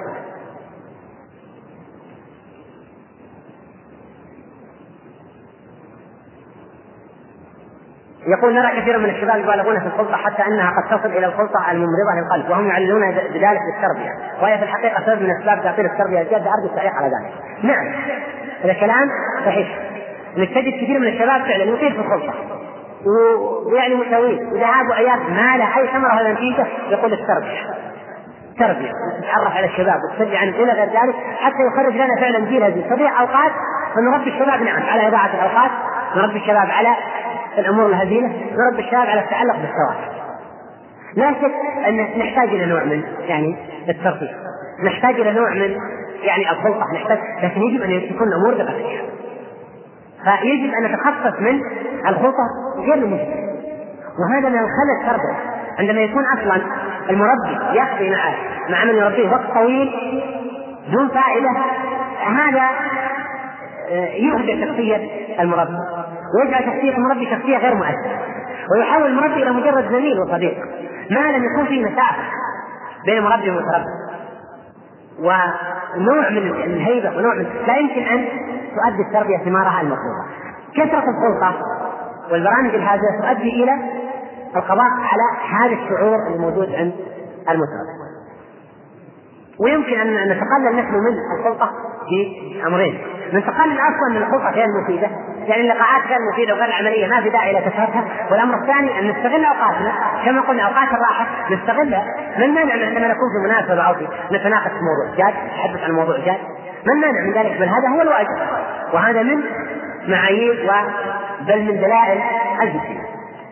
يقول نرى كثيرا من الشباب يبالغون في الخلطة حتى أنها قد تصل إلى الخلطة الممرضة للقلب، وهم يعللون بذلك بالتربية، وهي في الحقيقة سبب من أسباب تعطيل التربية الجادة. أرجو التعليق على ذلك. نعم، هذا كلام صحيح، انك تجد كثير من الشباب فعلا يطيل في الخلطة ويعني متويل وذهاب وعياد ما له أي ثمرة ولا نتيجة. يقول التربية تربية تتعرف على الشباب وتشجع عنهم إلى غير ذلك حتى يخرج لنا فعلا جيل هذه تضيع أوقات. فنربي الشباب نعم على إضاعة الأوقات، نربي الشباب على الأمور الهزيلة، نربي الشباب على التعلق بالسواد. لا شك أن نحتاج إلى نوع من يعني الترفيه، نحتاج إلى نوع من يعني الخلطة، نحتاج، لكن يجب أن تكون الأمور دقيقة. فيجب أن نتخصص من الخطة غير المجتمع، وهذا من الخلل التربوي. عندما يكون أصلا المربي يقضي معه مع من يربيه وقت طويل دون فائدة، هذا يخدع شخصية المربي ويجعل شخصية المربي شخصية غير مؤثرة، ويحول المربي إلى مجرد زميل وصديق ما لم يكون فيه مسافة بين المربي والمتربي ونوع من الهيبة ونوع من لا يمكن أن تؤدي التربية ثمارها المطلوبة. كثرة الخلطة والبرامج الهادئة تؤدي إلى القضاء على هذا الشعور الموجود عند المتربي. ويمكن أن نتقلل نحن من الخلطة في أمرين: نتقلل أصلا من الخلطة غير المفيدة، يعني اللقاءات غير المفيدة وغير العملية ما في داعي إلى كثرتها. والأمر الثاني أن نستغل أوقاتنا كما قلنا أوقات الراحة نستغلها. من مانع من عندما نكون في مناسبة أو نتناقش في موضوع جاد نتحدث عن موضوع جاد، من مانع من ذلك؟ بل هذا هو الواجب، وهذا من معايير بل من دلائل الجدية.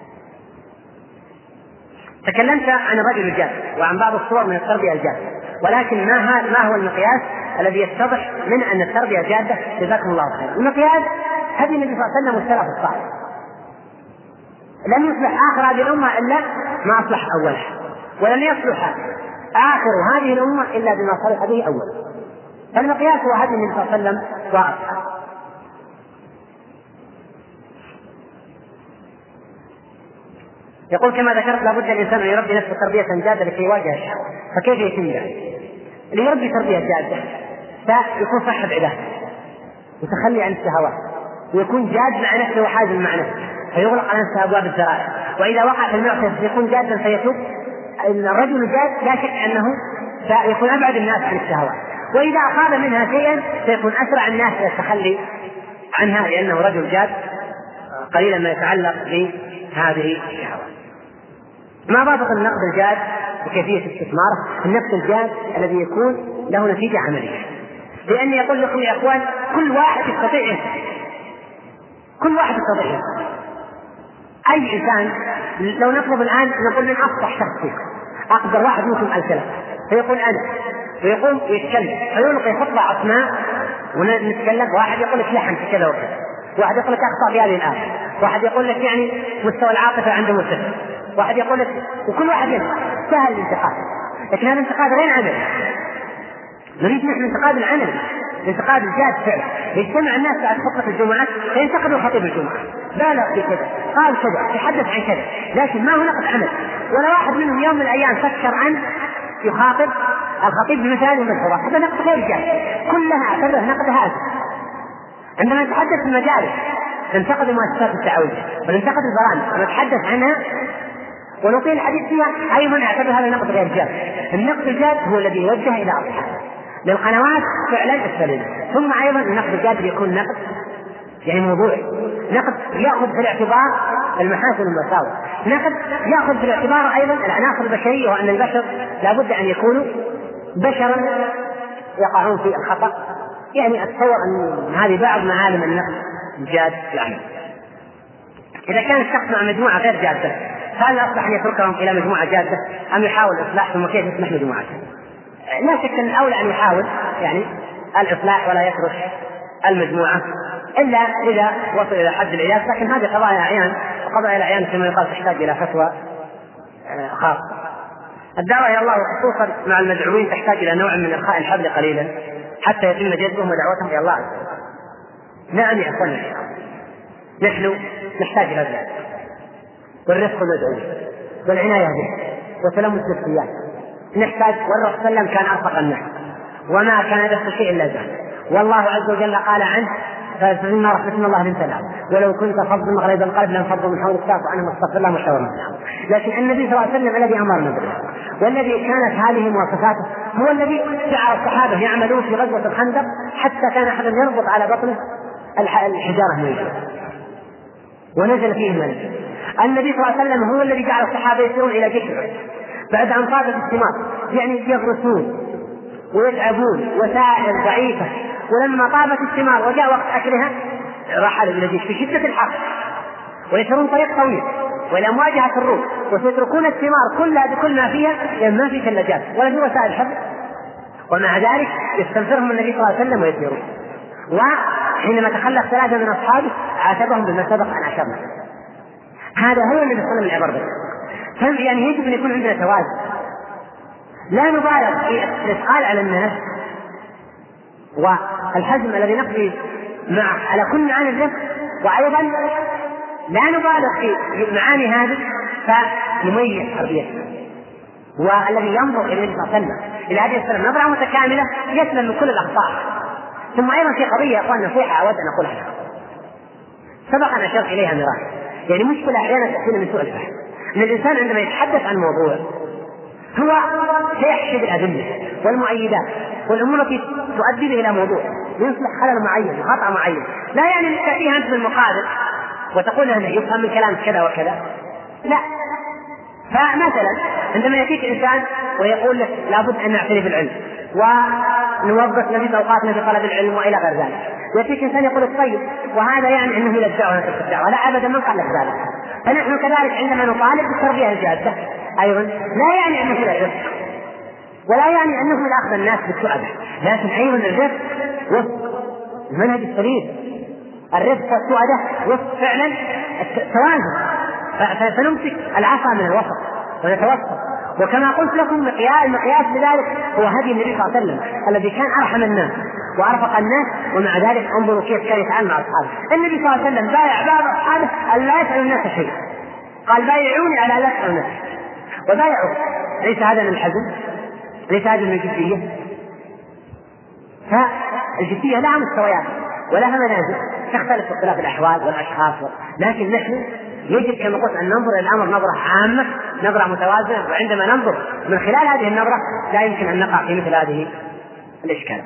تكلمت عن الرجل الجاد وعن بعض الصور من التربية الجادة، ولكن ما, ما هو المقياس الذي يتضح من أن التربية جادة؟ جزاكم الله خير. المقياس هدي النبي صلى الله عليه وسلم والسلف الصالح. لم يصلح آخر هذه الأمة إلا ما أصلح أولها، ولم يصلح آخر هذه الأمة إلا بما صلح به أولها. فالمقياس هو هدي النبي صلى الله عليه وسلم وأصحابه. يقول كما ذكرت لابد الإنسان أن يربي نفسه تربية جادة لكي يواجه الشهوة. فكيف يتم ذلك؟ اللي يربي تربية جادة فيكون صاحب عبادة وتخلي عن الشهوات، ويكون جاد مع نفسه وحازم مع نفسه، فيغلق على نفسه أبواب الذرائع. وإذا وقع في المعصية فيكون جادا فيتوب. الرجل جاد لا شك أنه سيكون أبعد الناس عن الشهوات، وإذا أخذ منها شيئا سيكون أسرع الناس إلى التخلي عنها، لأنه رجل جاد قليلا ما يتعلق بهذه الشهوات. ما ضابط النقد الجاد وكيفية استثماره؟ النقد الجاد الذي يكون له نتيجة عملية. لأن يقول لكم يا أخوان كل واحد يستطيع، كل واحد يستطيع. أي إنسان لو نطلب الآن نقول من أفصح شخص فيكم، أقدر واحد منكم الكلام، فيقول أنا، ويقوم ويتكلم فيلقي خطبة عصماء ونتكلم. واحد يقول لك لحن في كذا وكذا، واحد يقول لك أخطأ بهذه الآية، واحد يقول لك يعني مستوى العاطفة عنده مرتفع، واحد يقول لك، وكل واحد ينتقد. سهل الانتقاد، لكن هذا الانتقاد غير عملي. نريد نحن الانتقاد العملي، الانتقاد الجاد فعلا. يجتمع الناس بعد خطبة الجمعة فينتقدوا خطيب الجمعة، بالغ في كذا، قال كذا، يتحدث عن كذا، لكن ما هو نقد عمل. ولا واحد منهم يوم من الأيام فكر عن يخاطب الخطيب بمثال من الحوار. هذا نقد غير جاد، كلها اعتبره نقد هذا. عندما نتحدث في المجالس ننتقد المؤسسات الدعوية وننتقد البرامج ونتحدث عنها، ونقيل الحديث فيها أيضا اعتبر هذا نقد غير جاد. النقد الجاد هو الذي يوجه إلى أصحابه للقنوات فعلا السليم. ثم أيضا النقد الجاد يكون نقد يعني موضوعي، نقد يأخذ في الاعتبار المحاسن والمساوئ، نقد يأخذ في الاعتبار أيضا العناصر البشرية، وأن البشر لابد أن يكونوا بشرا يقعون في الخطأ. يعني أتصور أن هذه بعض معالم النقد الجاد يعني. إذا كان الشخص مع مجموعة غير جادة فهل أصلح أن يتركهم إلى مجموعة جادة أم يحاول الإصلاح؟ ثم كيف يصلح مجموعة؟ لا شك أن الأولى أن يحاول يعني الإصلاح ولا يترك المجموعة إلا إذا وصل إلى حد العياذ، لكن هذه قضايا أعيان، وقضايا الأعيان كما يقال تحتاج إلى فتوى خاصة. الدعوة إلى الله خصوصا مع المدعوين تحتاج إلى نوع من إرخاء الحبل قليلا حتى يتم جذبهم ودعوتهم إلى الله عز وجل. نعم يا أخواني، نحن نحتاج إلى ذلك، والرفق المدعو والعناية به وتلمس النفسيات نحتاج. والرسول صلى الله عليه وسلم كان أرفق الناس وما كان يدخل شيء إلا زاد، والله عز وجل قال عنه فإن رحمة الله لن تنال ولو كنت فظا غليظ القلب لانفضوا من حولك فاعف عنهم واستغفر الله وشاورهم. لكن النبي صلى الله عليه وسلم الذي أمرنا به والذي كانت هذه مواصفاته هو الذي جعل الصحابة يعملون في غزوة الخندق حتى كان أحد يربط على بطنه الحجارة من الجبل ونزل فيه الملك. النبي صلى الله عليه وسلم هو الذي جعل الصحابة يسيرون إلى جحر بعد أن طابت الثمار، يعني يغرسون ويتعبون وسائل ضعيفة، ولما طابت الثمار وجاء وقت أكلها رحلوا إلى جيش في شدة الحر ويسيرون طريق طويل وإلى مواجهة الروم، وسيتركون الثمار كلها بكل ما فيها لأن ما في ثلاجات ولا في وسائل حفظ، ومع ذلك يستنفرهم النبي صلى الله عليه وسلم ويسيرون. وحينما تخلف ثلاثة من أصحابه عاتبهم بما سبق أن أشرنا. هذا هو النبي صلى الله عليه وسلم العبر به. يعني يجب أن يكون عندنا توازن، لا نبالغ في الإثقال على الناس والحزم الذي نقضي مع على كل معاني الرفق، وأيضا لا نبالغ في معاني هذه فنميز تربيتنا. والذي ينظر إلى النبي صلى الله عليه وسلم إلى هذه السلام نظرة متكاملة يسلم من كل الأخطاء. ثم أيضا في قضية يا أخوان نصيحة أود أن أقولها، سبق أن أشرت إليها مرارا، يعني مشكلة أحيانا تأتينا من سوء الفهم، أن الإنسان عندما يتحدث عن موضوع هو سيحشد الأدلة والمؤيدات والأمور التي تؤدي به إلى موضوع يصلح خلل معين وخطأ معين، لا يعني أن تأتيها أنت بالمقابل وتقول أنه يفهم من كلام كذا وكذا، لا. فمثلا عندما يأتيك إنسان ويقول لك لابد أن نعتني بالعلم ونوظف نزيد أوقاتنا في طلب العلم وإلى غير ذلك، يأتيك إنسان يقول لك طيب وهذا يعني أنه إلى الدعوة نترك الدعوة، لا أبدا من قال لك ذلك. فنحن كذلك عندما نطالب بالتربية الجادة أيضا لا يعني أنه إلى الرفق ولا يعني أنه من أخذ الناس بالسعادة، لكن أيضا الرفق وفق المنهج السليم، الرفق والسعادة وفق فعلا التوازن، فنمسك العصا من الوسط ونتوسط. وكما قلت لكم مقياس المقياس لذلك هو هدي النبي صلى الله عليه وسلم الذي كان أرحم الناس وأرفق الناس، ومع ذلك انظروا كيف كان يتعامل مع أصحابه. النبي صلى الله عليه وسلم بايع بعض أصحابه أن لا يسأل الناس شيء، قال بايعوني على لا يسأل الناس، وبايعوا. ليس هذا من الحزم، ليس هذا من الجدية. فالجدية لها مستويات ولها منازل تختلف باختلاف الأحوال والأشخاص، لكن نحن يجب كما قلت أن ننظر إلى الأمر نظرة عامة، نظرة متوازنة، وعندما ننظر من خلال هذه النظرة لا يمكن أن نقع في مثل هذه الإشكالات.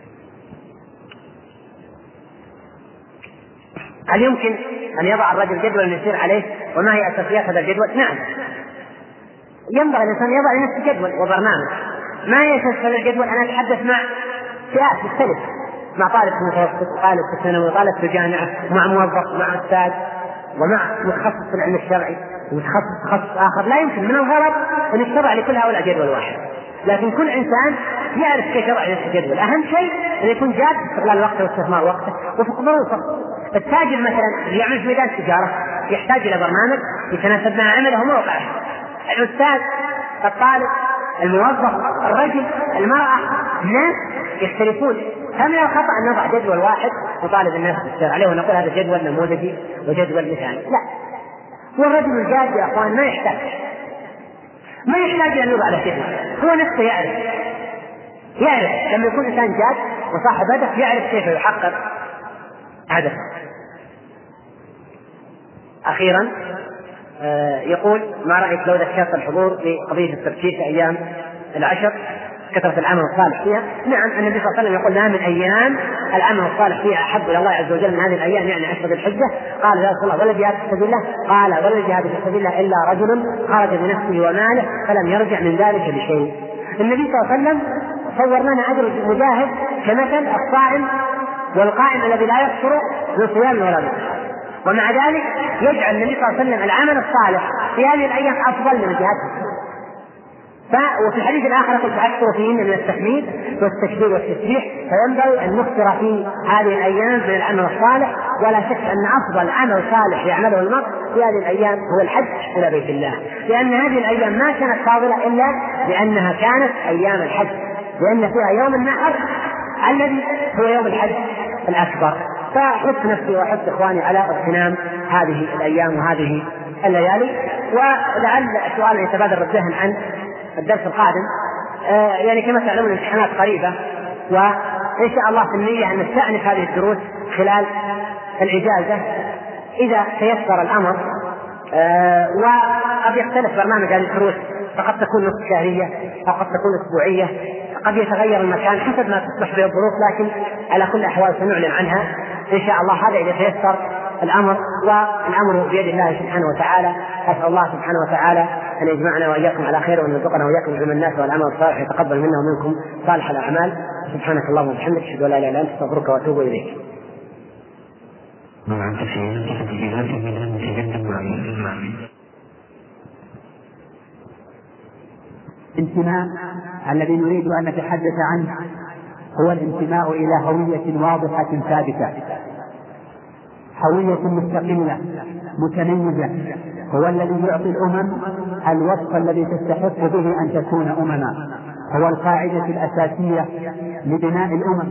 هل يمكن أن يضع الرجل جدول يسير عليه؟ وما هي أساسيات هذا الجدول؟ نعم، ينبغي الإنسان يضع لنفسه جدول وبرنامج. ما هي أساس هذا الجدول؟ أنا أتحدث مع فئات مختلفة، مع طالب في المتوسط، طالب في الثانوي، طالب في الجامعة، مع موظف، مع أستاذ، ومع متخصص في العلم الشرعي ومتخصص تخصص آخر. لا يمكن من الغلط أن يشرع لكل هؤلاء جدول واحد، لكن كل إنسان يعرف كيف يشرع لنفسه جدول. أهم شيء أن يكون جاد في استغلال وقته واستثمار وقته وفق ظروفه. التاجر مثلا اللي يعمل في ميدان التجارة يحتاج إلى برنامج يتناسب مع عمله وموقعه. الأستاذ، الطالب، الموظف، الرجل، المرأة، الناس يختلفون. فمن الخطأ أن نضع جدول واحد وطالب الناس تشتغل عليه ونقول هذا جدول نموذجي وجدول مثالي. لا، والرجل الجاد يا أخوان ما يحتاج ما يحتاج أن يضع له جدول، هو نفسه يعرف يعرف لما يكون إنسان جاد وصاحب هدف يعرف كيف يحقق هدفه. أخيرا يقول: ما رأيك لو ذكرت الحضور بقضية التبشير في أيام العشر كثرة العمل الصالح فيها؟ نعم، النبي صلى الله عليه وسلم يقول: ما من أيام العمل الصالح فيها أحب إلى الله عز وجل من هذه الأيام، يعني عشر ذي الحجة. قال: يا رسول الله ولا الجهاد في سبيل الله؟ قال: ولا الجهاد في سبيل الله إلا رجل خرج بنفسه وماله فلم يرجع من ذلك بشيء. النبي صلى الله عليه وسلم صور لنا أجر المجاهد كمثل الصائم والقائم الذي لا يفطر من صيام ولا من صيام، ومع ذلك يجعل النبي صلى الله عليه وسلم العمل الصالح في هذه الأيام أفضل من الجهاد. وفي الحديث الآخر قلت: أكثر فيهن من التحميد والتكبير والتسبيح، فينبغي أن نكثر في هذه الأيام من العمل الصالح. ولا شك أن أفضل عمل صالح يعمله المرء في هذه الأيام هو الحج إلى بيت الله، لأن هذه الأيام ما كانت فاضلة إلا لأنها كانت أيام الحج، لأن فيها يوم النحر الذي هو يوم الحج الأكبر. فحث نفسي وحث إخواني على اغتنام هذه الأيام وهذه الليالي. ولعل سؤال يتبادر الذهن عن الدرس القادم، آه يعني كما تعلمون الامتحانات قريبة، وإن شاء الله في النية أن نستأنف هذه الدروس خلال الإجازة إذا تيسر الأمر. آه وقد يختلف برنامج هذه الدروس، فقد تكون نصف شهرية أو قد تكون أسبوعية، قد يتغير المكان حسب ما تسمح به الظروف، لكن على كل الأحوال سنعلن عنها إن شاء الله، هذا إذا تيسر الأمر، والأمر بيد الله سبحانه وتعالى. أسأل الله سبحانه وتعالى أن يجمعنا وإياكم على خير، وأن يرزقنا وإياكم علم الناس والعمل الصالح، يتقبل منا ومنكم صالح الأعمال. سبحانك اللهم وبحمدك، أشهد أن لا إله إلا أنت، أستغفرك وأتوب إليك. الانتماء الذي نريد أن نتحدث عنه هو الانتماء إلى هوية واضحة ثابتة، هوية مستقلة متميزة، هو الذي يعطي الأمم الوصف الذي تستحق به أن تكون أمما، هو القاعدة الأساسية لبناء الأمم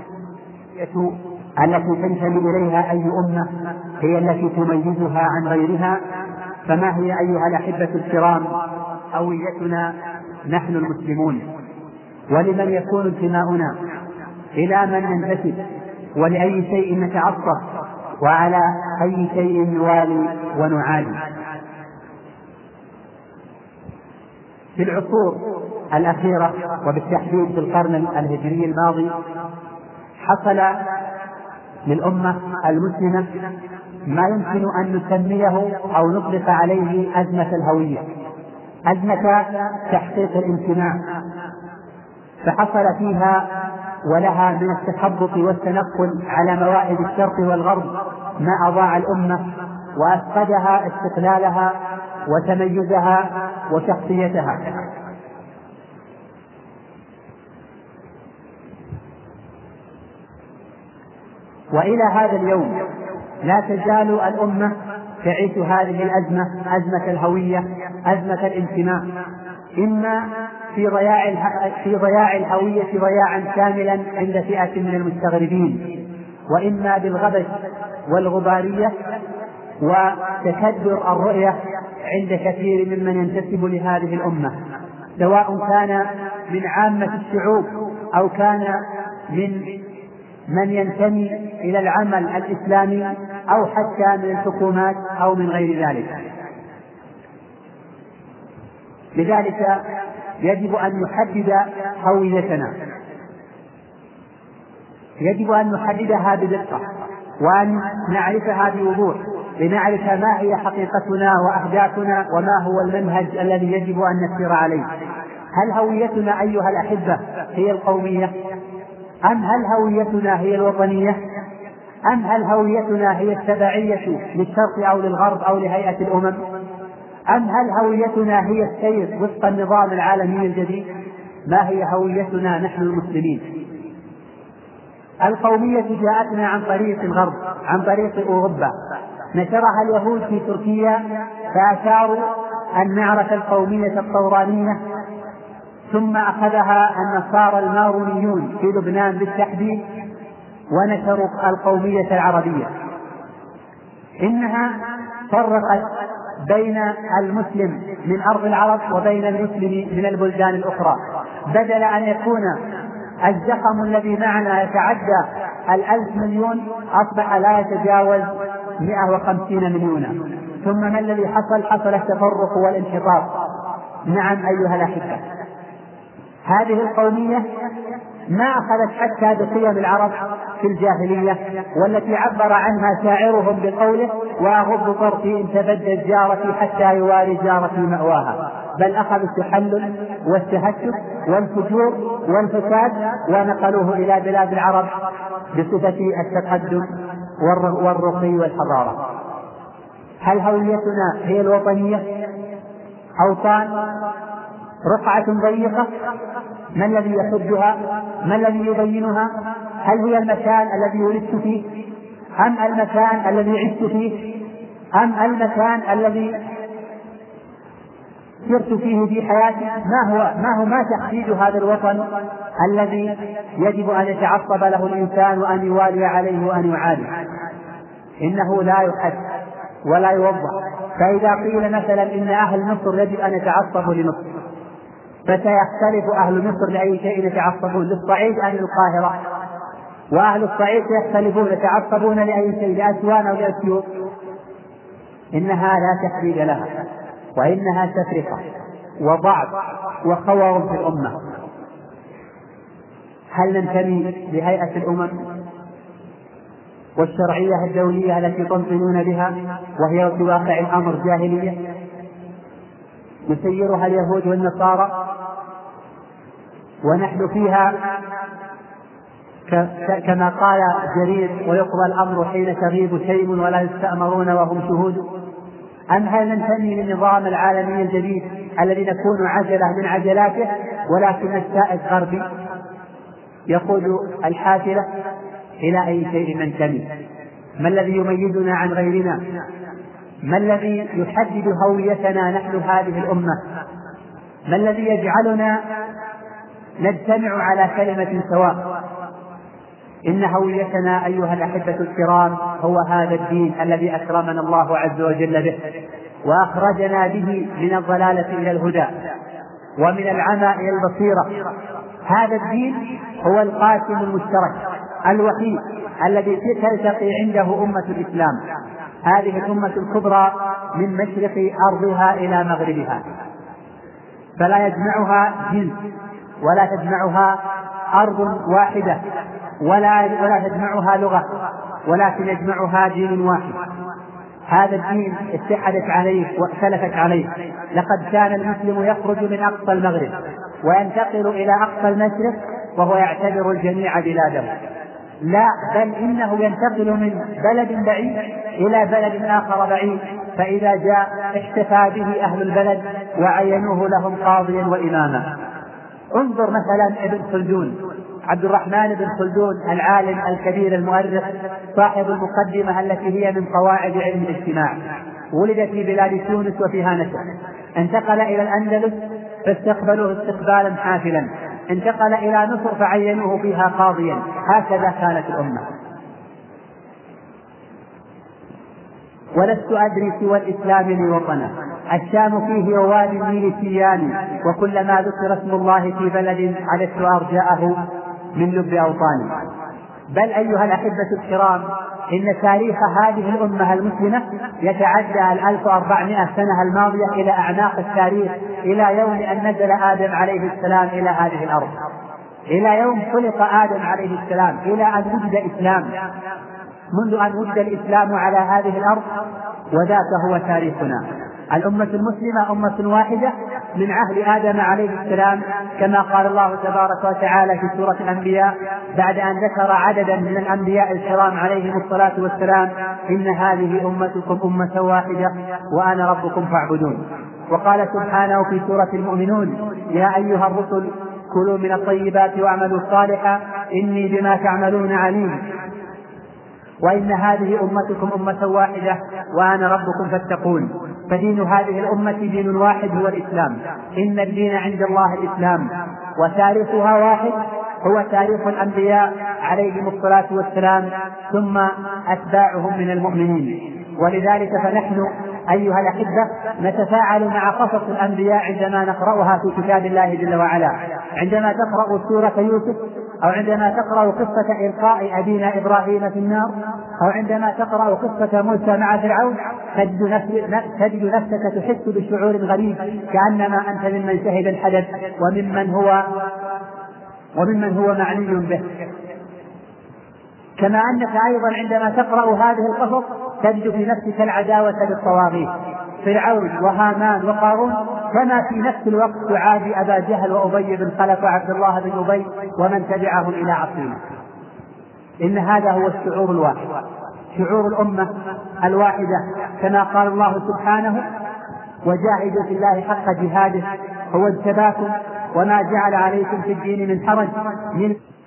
التي تنتمي إليها أي أمة، هي التي تميزها عن غيرها. فما هي أيها الأحبة الكرام هويتنا نحن المسلمون؟ ولمن يكون انتماؤنا؟ إلى من ننتسب؟ ولأي شيء نتعصب؟ وعلى أي شيء نوالي ونعادي؟ في العصور الأخيرة وبالتحديد في القرن الهجري الماضي حصل للأمة المسلمة ما يمكن أن نسميه أو نطلق عليه أزمة الهوية، أزمة تحقيق الانتماء. فحصل فيها ولها من التخبط والتنقل على مواعيد الشرق والغرب ما أضاع الأمة وأفقدها استقلالها وتميزها وشخصيتها. وإلى هذا اليوم لا تزال الأمة تعيش هذه الأزمة، أزمة الهوية، أزمة الانتماء، إما في ضياع في ضياع الهوية ضياعا كاملا عند فئة من المستغربين، وإما بالغبش والغبارية وتكدر الرؤية عند كثير ممن ينتسب لهذه الأمة، سواء كان من عامة الشعوب أو كان من من ينتمي إلى العمل الإسلامي أو حتى من الحكومات أو من غير ذلك. لذلك يجب أن نحدد هويتنا، يجب أن نحددها بدقة وأن نعرفها بوضوح، لنعرف ما هي حقيقتنا وأهدافنا وما هو المنهج الذي يجب أن نسير عليه. هل هويتنا أيها الأحبة هي القومية؟ أم هل هويتنا هي الوطنية؟ أم هل هويتنا هي التبعية للشرق أو للغرب أو لهيئة الأمم؟ أم هل هويتنا هي السير وفق النظام العالمي الجديد؟ ما هي هويتنا نحن المسلمين؟ القومية جاءتنا عن طريق الغرب، عن طريق أوروبا، نشرها اليهود في تركيا فأشاروا أن نعرف القومية الطورانية، ثم أخذها النصارى المارونيون في لبنان بالتحديد ونشروا القومية العربية. إنها فرقت بين المسلم من أرض العرب وبين المسلم من البلدان الأخرى، بدل أن يكون الزخم الذي معنا يتعدى الألف مليون أصبح لا يتجاوز مئة وخمسين مليونا. ثم ما الذي حصل؟ حصل التفرق والانحطاط. نعم أيها الأحبة، هذه القومية ما أخذت حتى بقيم العرب في الجاهلية، والتي عبر عنها شاعرهم بقوله: وأغض طرفي إن تبدت جارتي حتى يواري جارتي مأواها. بل أخذوا التحلل والتهتك والفجور والفساد ونقلوه إلى بلاد العرب بصفة التقدم والرقي والحضارة. هل هويتنا هي الوطنية؟ أوطان رقعة ضيقة؟ ما الذي يحدها؟ ما الذي يبينها؟ هل هي المكان الذي ولدت فيه، أم المكان الذي عشت فيه، أم المكان الذي سرت فيه في حياتي؟ ما هو ما هو ما تحديد هذا الوطن الذي يجب أن يتعصب له الإنسان وأن يوالي عليه وأن يعادي؟ إنه لا يحد ولا يوضح. فإذا قيل مثلا إن أهل مصر يجب أن يتعصبوا لمصر، فسيختلف أهل مصر لأي شيء يتعصبون، للصعيد أم للقاهرة؟ وأهل الصعيد يختلفون يتعصبون لأي شيء، لأسوان أو لأسيوط. إنها لا تحديد لها، وإنها تفرقة وضعف وخور في الأمة. هل ننتمي لهيئة الأمم والشرعية الدولية التي تنطلون بها وهي في واقع الأمر جاهلية يسيرها اليهود والنصارى، ونحن فيها كما قال جرير: ويقضى الأمر حين تغيب شيء ولا يستأمرون وهم شهود؟ أم هل ننتمي للنظام العالمي الجديد الذي نكون عجلة من عجلاته، ولكن السائد غربي يقود الحافلة؟ إلى أي شيء ننتمي؟ ما الذي يميزنا عن غيرنا؟ ما الذي يحدد هويتنا نحن هذه الأمة؟ ما الذي يجعلنا نجتمع على كلمة سواء؟ إن هويتنا أيها الأحبة الكرام هو هذا الدين الذي أكرمنا الله عز وجل به، وأخرجنا به من الضلالة إلى الهدى ومن العمى إلى البصيرة. هذا الدين هو القاسم المشترك الوحيد الذي تلتقي عنده أمة الإسلام، هذه الأمة الكبرى من مشرق أرضها إلى مغربها، فلا يجمعها جنس ولا تجمعها أرض واحدة ولا ولا تجمعها لغة، ولكن يجمعها دين واحد. هذا الدين اتحدت عليه واختلفت عليه. لقد كان المسلم يخرج من أقصى المغرب وينتقل إلى أقصى المشرق وهو يعتبر الجميع بلاده، لا، بل إنه ينتقل من بلد بعيد إلى بلد آخر بعيد، فإذا جاء احتفى به أهل البلد وعينوه لهم قاضيا وإماما. انظر مثلا ابن خلدون، عبد الرحمن بن خلدون العالم الكبير المؤرخ صاحب المقدمة التي هي من قواعد علم الاجتماع، ولد في بلاد تونس وفيها نشأ، انتقل إلى الأندلس فاستقبلوه استقبالا حافلا، انتقل إلى مصر فعينوه فيها قاضيا. هكذا كانت الأمة. ولست أدري سوى الإسلام لي وطنا، الشام فيه ووادي النيل سيان، وكلما ذكر اسم الله في بلد عددت أرجاءه من لب أوطاني. بل أيها الأحبة الكرام، إن تاريخ هذه الأمة المسلمة يتعدى الألف وأربعمائة سنة الماضية إلى أعناق التاريخ، إلى يوم أن نزل آدم عليه السلام إلى هذه الأرض، إلى يوم خلق آدم عليه السلام، إلى أن وجد إسلام، منذ أن وجد الإسلام على هذه الأرض، وذاك هو تاريخنا. الأمة المسلمة أمة واحدة من عهد آدم عليه السلام، كما قال الله تبارك وتعالى في سورة الأنبياء بعد أن ذكر عددا من الأنبياء الكرام عليهم الصلاة والسلام: إن هذه أمتكم أمة واحدة وأنا ربكم فاعبدون. وقال سبحانه في سورة المؤمنون: يا أيها الرسل كلوا من الطيبات واعملوا صالحا إني بما تعملون عليم. وإن هذه أمتكم أمة واحدة وأنا ربكم فاتقون. فدين هذه الأمة دين واحد هو الإسلام، إن الدين عند الله الإسلام، وتاريخها واحد هو تاريخ الأنبياء عليهم الصلاة والسلام ثم أتباعهم من المؤمنين. ولذلك فنحن أيها الأحبة نتفاعل مع قصص الأنبياء عندما نقرأها في كتاب الله جل وعلا. عندما تقرأ سورة يوسف أو عندما تقرأ قصة إلقاء أبينا إبراهيم في النار، أو عندما تقرأ قصة موسى مع فرعون، تجد, نفس تجد نفسك تحس بشعور غريب، كأنما أنت ممن شهد الحدث وممن هو وممن هو معني به. كما أنك أيضا عندما تقرأ هذه القصص تجد في نفسك العداوة للطواغيت فرعون وهامان وقارون، كما في نفس الوقت تعادي أبا جهل وأبي بن خلف وعبد الله بن أبي ومن تبعهم إلى عصينا. إن هذا هو الشعور الواحد، شعور الأمة الواحدة، كما قال الله سبحانه: وجاهدوا في الله حق جهاده هو اجتباكم وما جعل عليكم في الدين من حرج من